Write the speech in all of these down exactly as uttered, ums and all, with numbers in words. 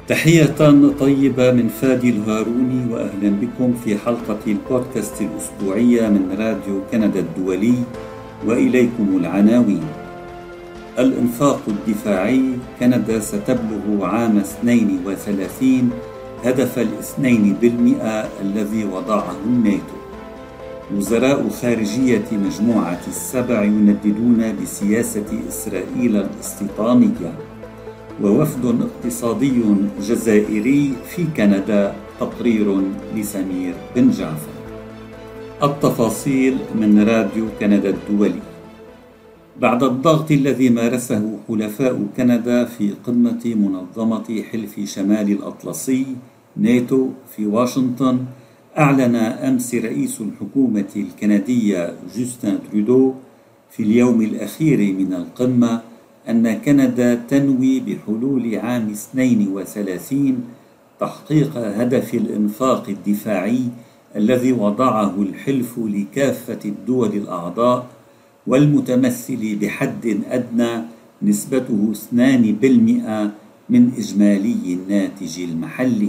تحية طيبة من فادي الهاروني، وأهلا بكم في حلقة البودكاست الأسبوعية من راديو كندا الدولي. وإليكم العناوين. الإنفاق الدفاعي: كندا ستبلغ عام اثنين وثلاثين هدف الاثنين بالمئة الذي وضعه الناتو. وزراء خارجية مجموعة السبع ينددون بسياسة إسرائيل الاستيطانية. ووفد اقتصادي جزائري في كندا، تقرير لسمير بن جعفر. التفاصيل من راديو كندا الدولي. بعد الضغط الذي مارسه حلفاء كندا في قمة منظمة حلف شمال الأطلسي ناتو في واشنطن، أعلن أمس رئيس الحكومة الكندية جوستن ترودو في اليوم الأخير من القمة أن كندا تنوي بحلول عام اثنين وثلاثين تحقيق هدف الإنفاق الدفاعي الذي وضعه الحلف لكافة الدول الأعضاء، والمتمثل بحد أدنى نسبته اثنان بالمئة من إجمالي الناتج المحلي.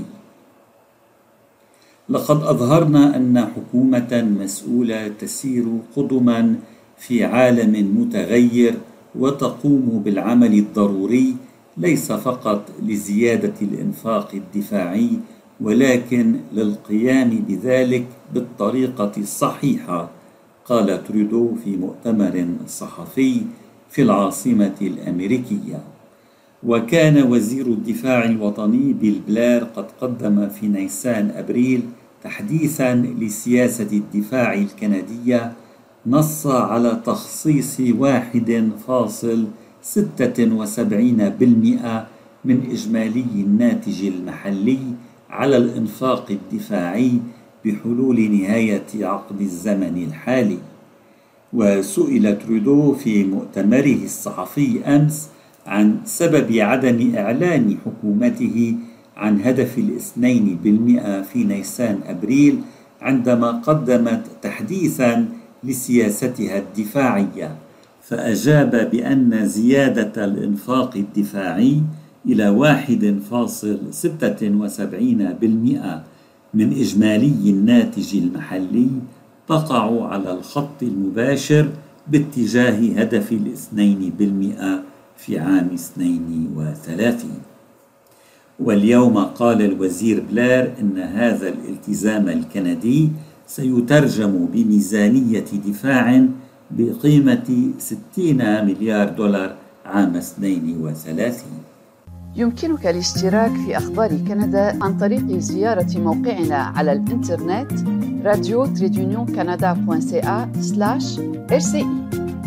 لقد أظهرنا أن حكومة مسؤولة تسير قدما في عالم متغير، وتقوم بالعمل الضروري ليس فقط لزيادة الإنفاق الدفاعي، ولكن للقيام بذلك بالطريقة الصحيحة، قال ترودو في مؤتمر صحفي في العاصمة الأمريكية. وكان وزير الدفاع الوطني بيل بلير قد قدم في نيسان أبريل تحديثا لسياسة الدفاع الكندية نص على تخصيص واحد فاصل ستة وسبعين بالمئة من إجمالي الناتج المحلي على الإنفاق الدفاعي بحلول نهاية عقد الزمن الحالي. وسئل ترودو في مؤتمره الصحفي أمس عن سبب عدم إعلان حكومته عن هدف الاثنين بالمئة في نيسان أبريل، عندما قدمت تحديثا لسياستها الدفاعية، فأجاب بأن زيادة الإنفاق الدفاعي إلى واحد فاصل ستة وسبعين بالمئة من إجمالي الناتج المحلي تقع على الخط المباشر باتجاه هدف الاثنين بالمئة في عام اثنين وثلاثين. واليوم قال الوزير بلير إن هذا الالتزام الكندي سيترجم بميزانية دفاع بقيمة ستين مليار دولار عام اثنين وثلاثين. يمكنك الاشتراك في أخبار كندا عن طريق زيارة موقعنا على الإنترنت راديو تريدونيون كندا دوت سي إيه سلاش إر سي إي.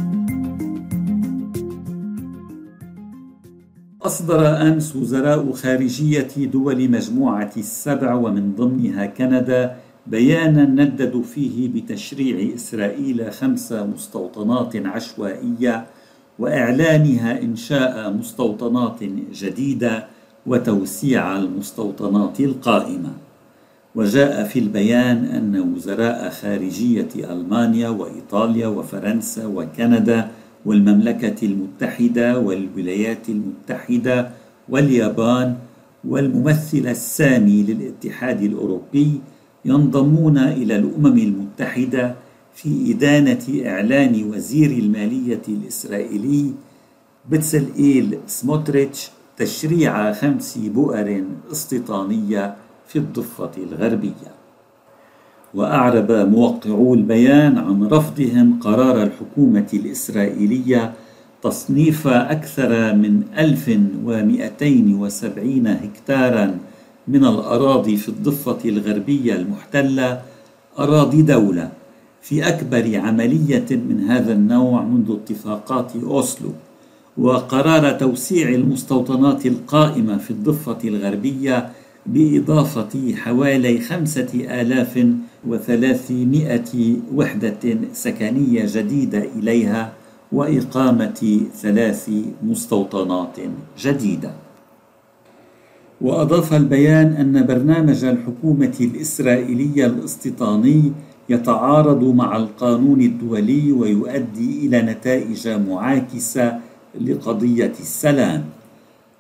أصدر أمس وزراء خارجية دول مجموعة السبع ومن ضمنها كندا بيانا نددوا فيه بتشريع إسرائيل خمس مستوطنات عشوائية، وإعلانها إنشاء مستوطنات جديدة وتوسيع المستوطنات القائمة. وجاء في البيان أن وزراء خارجية ألمانيا وإيطاليا وفرنسا وكندا والمملكة المتحدة والولايات المتحدة واليابان والممثل السامي للاتحاد الأوروبي ينضمون إلى الأمم المتحدة في إدانة إعلان وزير المالية الإسرائيلي بتسلئيل سموتريتش تشريع خمس بؤر استيطانية في الضفة الغربية. وأعرب موقعو البيان عن رفضهم قرار الحكومة الإسرائيلية تصنيف أكثر من ألف ومئتين وسبعين هكتارا من الأراضي في الضفة الغربية المحتلة أراضي دولة، في أكبر عملية من هذا النوع منذ اتفاقات أوسلو. وقرار توسيع المستوطنات القائمة في الضفة الغربية بإضافة حوالي خمسة آلاف وثلاثمائة وحدة سكنية جديدة إليها، وإقامة ثلاث مستوطنات جديدة. وأضاف البيان أن برنامج الحكومة الإسرائيلية الاستيطاني يتعارض مع القانون الدولي ويؤدي إلى نتائج معاكسة لقضية السلام.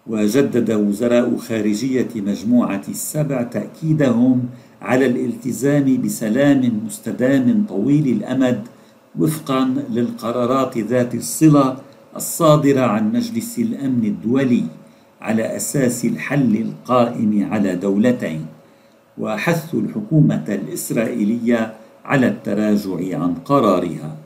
وجدد وزراء خارجية مجموعة السبع تأكيدهم على الالتزام بسلام مستدام طويل الأمد وفقا للقرارات ذات الصلة الصادرة عن مجلس الأمن الدولي على أساس الحل القائم على دولتين، وحث الحكومة الإسرائيلية على التراجع عن قرارها.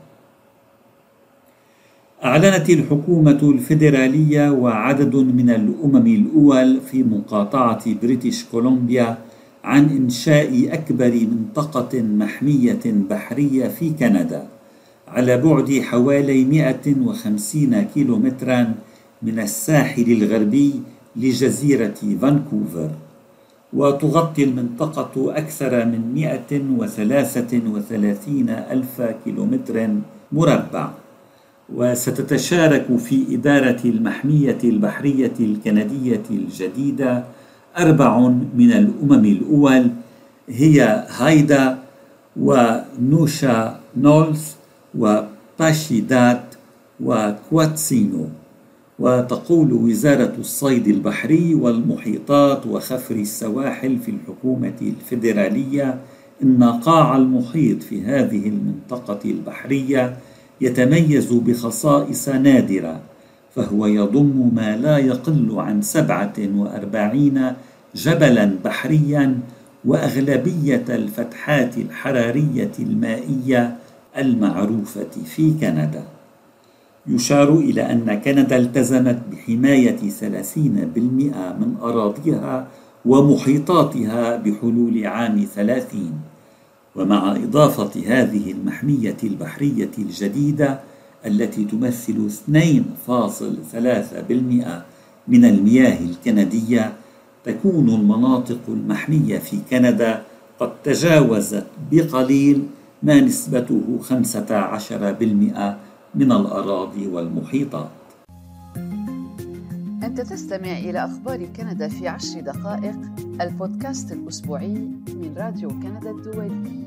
أعلنت الحكومة الفيدرالية وعدد من الأمم الأول في مقاطعة بريتش كولومبيا عن إنشاء أكبر منطقة محمية بحرية في كندا على بعد حوالي مئة وخمسين كيلومترا من الساحل الغربي لجزيرة فانكوفر، وتغطي المنطقة أكثر من مئة وثلاثة وثلاثين ألف كيلومتر مربع، وستتشارك في إدارة المحمية البحرية الكندية الجديدة أربع من الأمم الأول هي هايدا ونوشا نولز وباشيدات وكواتسينو. وتقول وزارة الصيد البحري والمحيطات وخفر السواحل في الحكومة الفيدرالية إن قاع المحيط في هذه المنطقة البحرية يتميز بخصائص نادرة، فهو يضم ما لا يقل عن سبعة وأربعين جبلا بحريا وأغلبية الفتحات الحرارية المائية المعروفة في كندا. يشار إلى أن كندا التزمت بحماية ثلاثين بالمئة من أراضيها ومحيطاتها بحلول عام ثلاثين، ومع إضافة هذه المحمية البحرية الجديدة التي تمثل اثنين فاصلة ثلاثة بالمئة من المياه الكندية، تكون المناطق المحمية في كندا قد تجاوزت بقليل ما نسبته خمسة عشر بالمئة من الأراضي والمحيطات. أنت تستمع إلى أخبار كندا في عشر دقائق، البودكاست الأسبوعي من راديو كندا الدولي.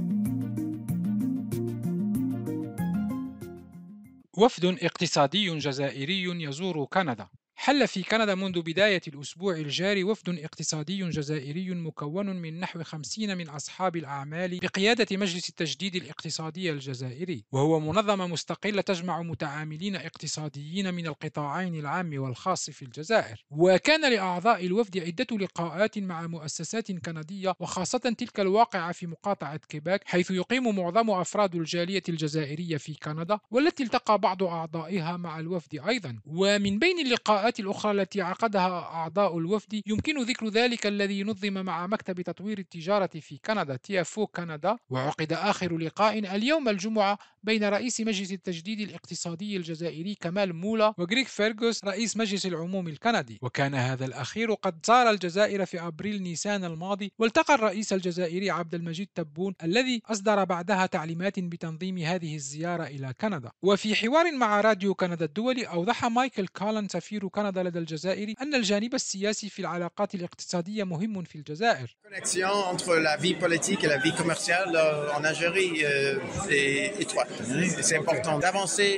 وفد اقتصادي جزائري يزور كندا. حل في كندا منذ بداية الأسبوع الجاري وفد اقتصادي جزائري مكون من نحو خمسين من أصحاب الأعمال بقيادة مجلس التجديد الاقتصادي الجزائري، وهو منظمة مستقلة تجمع متعاملين اقتصاديين من القطاعين العام والخاص في الجزائر. وكان لأعضاء الوفد عدة لقاءات مع مؤسسات كندية، وخاصة تلك الواقعة في مقاطعة كيباك، حيث يقيم معظم أفراد الجالية الجزائرية في كندا، والتي التقى بعض أعضائها مع الوفد أيضا. ومن بين اللقاءات الأخرى التي عقدها أعضاء الوفد يمكن ذكر ذلك الذي نظم مع مكتب تطوير التجارة في كندا تي إف أو كندا، وعقد آخر لقاء اليوم الجمعة بين رئيس مجلس التجديد الاقتصادي الجزائري كمال مولا وغريغ فيرغوس رئيس مجلس العموم الكندي. وكان هذا الأخير قد زار الجزائر في أبريل نيسان الماضي، والتقى الرئيس الجزائري عبد المجيد تبون الذي أصدر بعدها تعليمات بتنظيم هذه الزيارة إلى كندا. وفي حوار مع راديو كندا الدولي أوضح مايكل كالان سفير كندا لدى الجزائر أن الجانب السياسي في العلاقات الاقتصادية مهم في الجزائر. connexion entre la vie politique et la vie commerciale en Algérie est étroite. C'est important d'avancer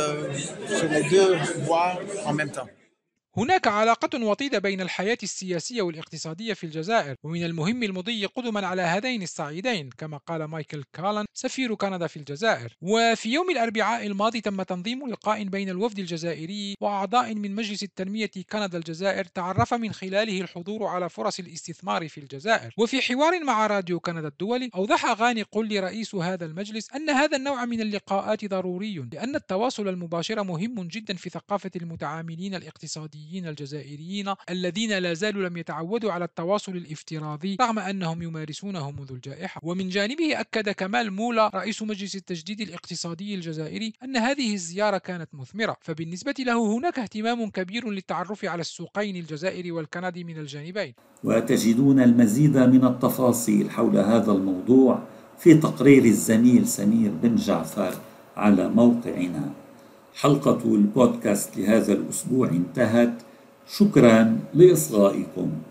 sur les deux voies en même temps. هناك علاقة وطيدة بين الحياة السياسية والاقتصادية في الجزائر، ومن المهم المضي قدما على هذين الصعيدين، كما قال مايكل كالان سفير كندا في الجزائر. وفي يوم الأربعاء الماضي تم تنظيم لقاء بين الوفد الجزائري وأعضاء من مجلس التنمية كندا الجزائر، تعرف من خلاله الحضور على فرص الاستثمار في الجزائر. وفي حوار مع راديو كندا الدولي أوضح غاني قولي رئيس هذا المجلس أن هذا النوع من اللقاءات ضروري، لأن التواصل المباشر مهم جدا في ثقافة المتعاملين الاقتصاديين الجزائريين الذين لا زالوا لم يتعودوا على التواصل الافتراضي رغم أنهم يمارسونه منذ الجائحة. ومن جانبه أكد كمال مولا رئيس مجلس التجديد الاقتصادي الجزائري أن هذه الزيارة كانت مثمرة، فبالنسبة له هناك اهتمام كبير للتعرف على السوقين الجزائري والكندي من الجانبين. وتجدون المزيد من التفاصيل حول هذا الموضوع في تقرير الزميل سمير بن جعفر على موقعنا. حلقة البودكاست لهذا الأسبوع انتهت. شكرا لإصغائكم.